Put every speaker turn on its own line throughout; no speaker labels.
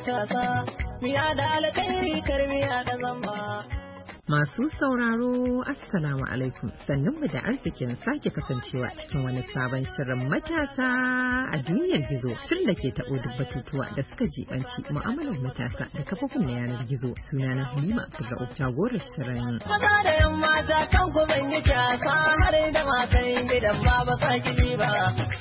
matasa, miya da alkhairi karmiya da zamba.
Masu sauraro Assalamu alaikum, sannunmu da arzikin sake kasancewa cikin wani sabon shirin matasa a duniyar gizo, shirin da ke taɓo duk batutuwa da suka jibanci mu'amalar matasa da kafofin na yanar gizo. Sunana Halima Abdulra'uf, jagorar shirin.
Maza da yan mata kan ku ban yi kyasa har da matan gidan baba saki ba.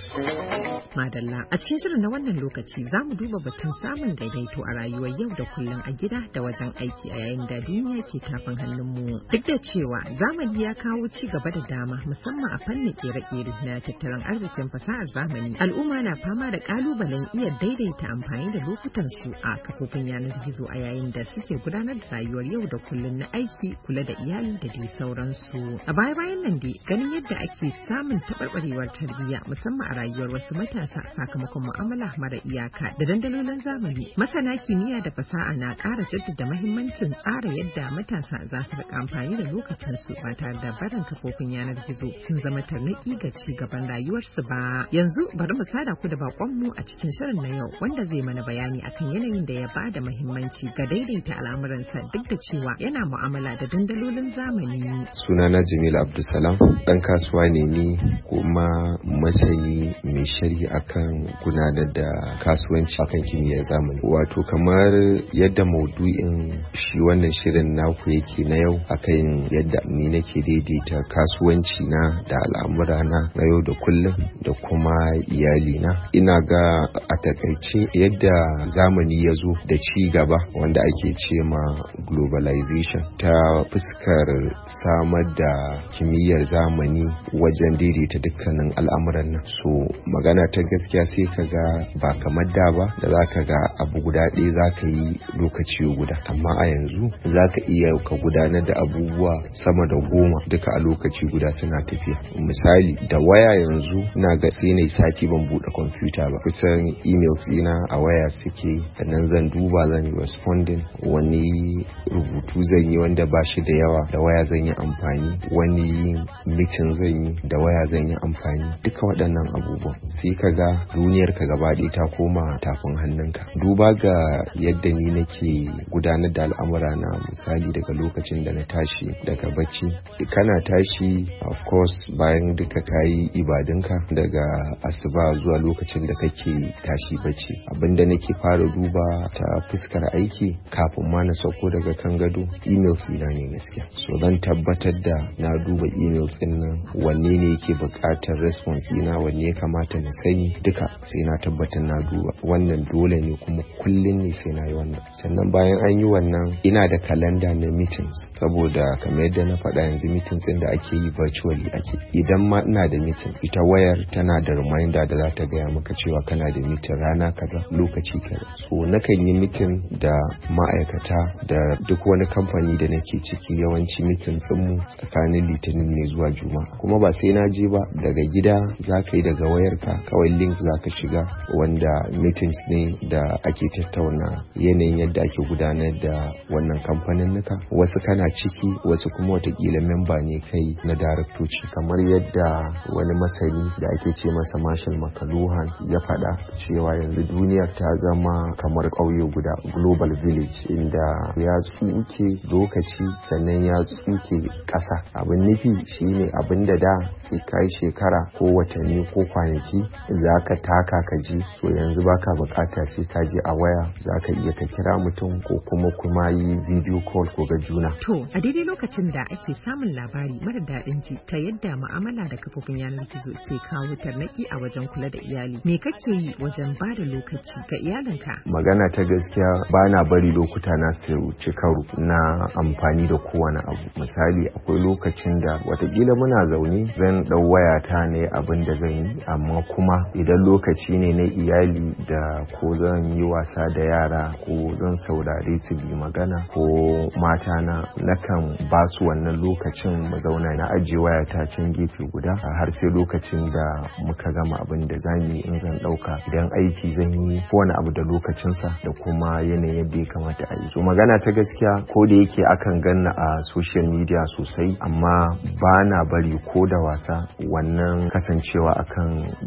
Madalla, a cikin shirin na wannan lokaci za mu duba batun samun daidaito a rayuwar yau da kullum a gida da wajen aiki a yayin da duniya ke tafin hannunmu. Duk da cewa zamani ya kawo ci gaba da dama musamman a fannin kere-kere na tattalin arzikin fasahar zamani, al'umma na fama da kalubalen iya daidaita amfani da lokutan su a kafofin yanar gizo a yayin da suke gudanar da rayuwar yau da kullum na aiki, kula da iyali da dai sauransu. A baya-bayan nan dai ganin yadda ake samun taɓarɓarewar tarbiyya musamman a rayuwar wasu matasa sakamakon mu'amala mara iyaka da dandalolin zamani, masana kimiyya da fasaha na ƙara jaddada mahimmancin tsara yadda matasa za su rika amfani da lokacinsu ba tare da barin kafofin yanar gizo sun zama tarnaƙi ga ci gaban rayuwarsu ba. Yanzu bari mu sada ku da baƙonmu a cikin shirin na yau wanda zai mana bayani akan yanayin da ya ba da mahimmanci ga daidaita al'amuransa duk da cewa yana mu'amala da dandalolin zamani.
Sunana Jamil Abdulsalam, ɗan kasuwa ne ni kuma masani mai shari'a akan gudanar da kasuwanci akan kimiyyar zamani. Wato kamar yadda maudu'in shi wannan shirin naku yake na yau akan yadda ni nake daidaita kasuwanci na da al'amura na yau da kullum da kuma iyali na. Ina ga a takaice yadda zamani ya zo da ci gaba wanda ake ce ma globalization ta fuskar samar da kimiyyar zamani wajen daidaita dukkanin al'amuran nan. So magana ta gaskiya sai ka ga ba kamar da ba da za ka ga abu guda ɗaya za ka yi lokaci guda, amma a yanzu za ka iya ka gudanar da abubuwa sama da 10 duka a lokaci guda suna tafiya. Misali da waya yanzu na ga sai na sati ban buɗe kwamfuta ba, kusan emails ɗina a waya suke, sannan zan duba zan yi responding, wani rubutu zan yi wanda ba shi da yawa da waya zan yi amfani, wani meeting zan yi da waya zan yi amfani. Duka waɗannan abubuwan sai ka ga duniyar ka gaba ɗaya ta koma tafin hannunka. Duba ga yadda ni nake gudanar da al'amura na, misali daga lokacin da na tashi daga bacci, kana tashi of course bayan duka kayi ibadunka daga asuba zuwa lokacin da kake tashi bacci, abinda nake fara duba ta fuskar aiki kafin ma na sauko daga kan gado emails ina ne gaskiya. So zan tabbatar da na duba emails din nan, wanne ne yake buƙatar response ina, wanne ya kamata na sani, duka sai na tabbatar na duba. Wannan dole ne kuma kullum ne sai na yi wannan. Sannan bayan an yi wannan ina da kalanda na meetings, saboda kamar yadda na faɗa yanzu meetings ɗin da ake yi virtually ake. Idan ma ina da meeting, ita wayar tana da reminder da za ta gaya maka cewa kana da meeting rana kaza lokaci kaza. So nakan yi meeting da ma'aikata da duk wani kamfani da nake ciki, yawanci meetings mu tsakanin litinin ne zuwa juma'a, kuma ba sai na je ba, daga gida za ka yi daga wayarka kawai link za ka shiga wanda meetings ne da ake tattauna yanayin yadda ake gudanar da wannan kamfanin nuka. Wasu kana ciki, wasu kuma watakila memba ne kai na daraktoci, kamar yadda wani masani da ake ce masa Marshall McLuhan ya faɗa cewa yanzu duniyar ta zama kamar ƙauye guda, global village, inda ya tsuke lokaci sannan ya tsuke ƙasa. Abin nufi shine abin da sai kai shekara ko watanni ko kwanaki za ka taka ka ji, so yanzu baka bukata sai ka je a waya, za ka iya ka kira mutum ko kuma yi video call ko ga juna.
To a daidai lokacin da ake samun labari mara daɗin ji ta yadda mu'amala da kafofin yanar gizo ke kawo tarnaki a wajen kula da iyali, me kake yi wajen ba da lokaci ga iyalinka?
Magana ta gaskiya ba na bari lokuta na su ci karo na amfani da kowane abu. Misali akwai lokacin da watakila muna zaune zan ɗau wayata ne abin da zan yi, amma kuma idan lokaci ne na iyali da ko zan yi wasa da yara ko zan saurare su bi magana ko mata na, nakan ba su wannan lokacin mu zauna, na ajiye wayata can gefe guda har sai lokacin da muka gama abin da zamu yi. In zan ɗauka, idan aiki zan yi, kowane abu da lokacinsa da kuma yanayin yadda ya kamata a yi. So magana ta gaskiya, ko da yake akan ganna a social media sosai, amma ba na bari ko da wasa wannan kasancewa akan dandalin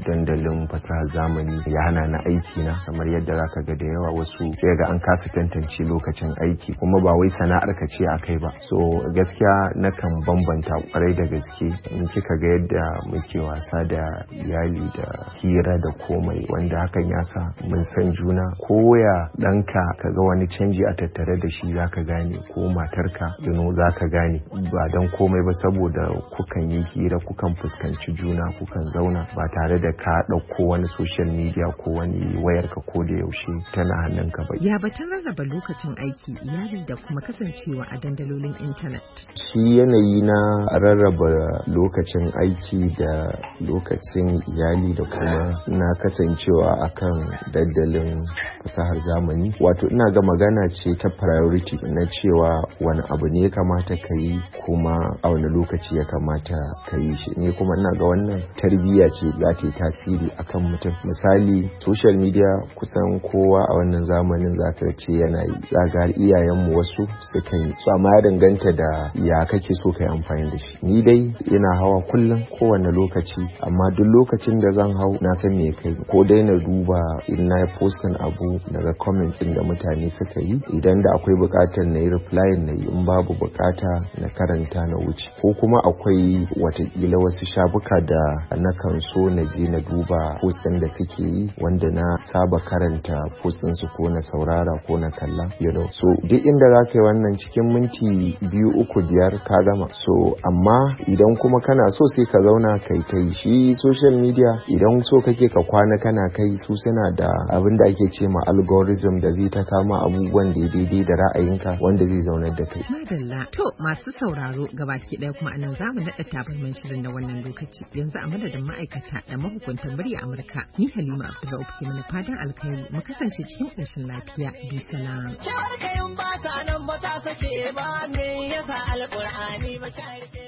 dandalin fasahar zamani ya hana na aiki na, kamar yadda zaka ga da yawa wasu sai ga an kasa tantance lokacin aiki kuma ba wai sana'ar ka ce akai ba. So gaskiya nakan bambanta kwarai da gaske in kika ga yadda muke wasa da iyali da hira da komai, wanda hakan ya sa mun san juna. Koya ɗanka kaga wani canji a tattare da shi zaka gane, ko matarka zaka gane, ba don komai ba saboda kukan yi hira, kukan fuskanci juna, kukan zauna ba tare da ka ɗauko wani social media ko wani wayarka ko da yaushe tana hannunka ba.
Ya batun rarraba lokacin aiki, iyali da kuma kasancewa a dandalolin intanet.
Shi yanayi na rarraba lokacin aiki da lokacin iyali da kuma na kasancewa akan dandalin fasahar zamani, wato ina ga magana ce ta priority na cewa wani abu ne ya kamata ka yi kuma a wani lokaci ya kamata ka yi shi. Ne kuma ina ga wannan tarbiyya ce za ta yi tasiri akan mutum. Misali social media kusan kowa a wannan zamanin za ka ce yana yi, za ga iyayenmu wasu sukan yi, so amma ya danganta da ya kake so ka yi amfani da shi. Ni dai ina hawa kullum kowane lokaci, amma duk lokacin da zan hau na san me kai, ko dai na duba in na postin abu daga comments da mutane suka yi, idan da akwai bukatar na yi reply na yi, in babu bukata na karanta na wuce, ko kuma akwai watakila wasu shafuka da na kan so na je na duba postin da suke yi wanda na saba karanta postin su ko na saurara ko na kalla, so duk inda za ka yi wannan cikin minti 2, 3, 5 ka gama. So amma idan kuma kana so sai ka zauna kai ta yi. Shi social media idan so kake ka kwana kana kai, su suna da abin da ake ce ma algorithm da zai ta kama abubuwan da daidai da ra'ayinka wanda zai zaunar da kai.
Madalla. To masu sauraro gabaki ɗaya kuma anan zamu naɗa tabarman shirin da wannan lokaci. Yanzu a madadin ma'aikata da mahukuntan murya Amurka, ni Halima Abdullahi ke mana fatan alkhairi mu kasance cikin ƙoshin lafiya. Bi salam.
Shawar kayan ba ta nan ba ta sake ba, me yasa alƙur'ani ba ta